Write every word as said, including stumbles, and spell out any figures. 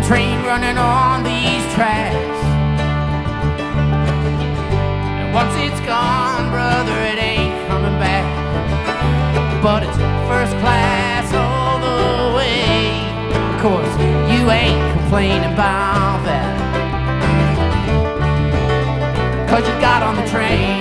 train running on these tracks. And once it's gone, brother, it ain't coming back. But it's first class all the way. Of course, you ain't complaining about that, 'cause you got on the train.